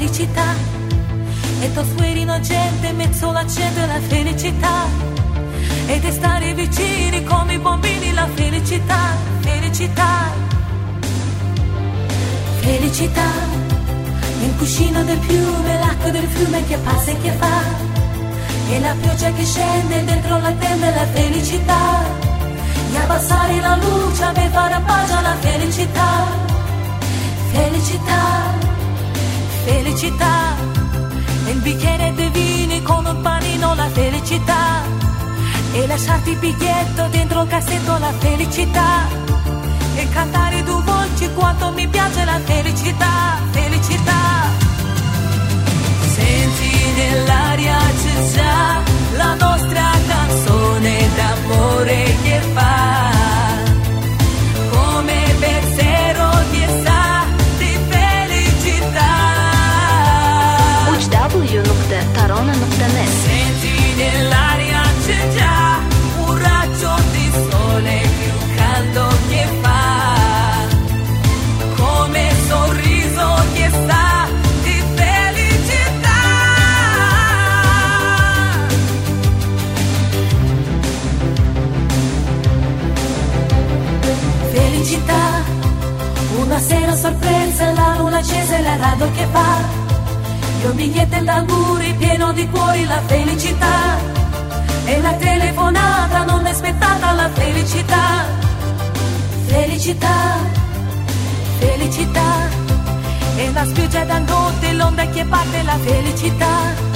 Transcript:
felicità. E tu fuori innocente in mezzo all'accento della felicità. Ed è stare vicini come i bambini la felicità, felicità. Felicità, il cuscino del fiume, l'acqua del fiume che passa e che fa, e la pioggia che scende dentro la tenda, la felicità, e abbassare la luce, a me fare pace la felicità, felicità, felicità, e il bicchiere di vino con un panino, la felicità, e lasciarti il biglietto dentro il cassetto, la felicità. E cantare due voci quanto mi piace la felicità, felicità. Senti nell'aria c'è già la nostra canzone d'amore che fa, come pensiero che sa di felicità. www.tarona.net. Senti nell'aria c'è già un raggio di sole più caldo che fa, sorriso che sa di felicità. Felicità, una sera sorpresa, la luna accesa e la radio che fa, e un biglietto d'auguri pieno di cuori, la felicità, e la telefonata non aspettata, la felicità, felicità. Felicità, e la spiaggia da notte, l'onda che batte, la felicità.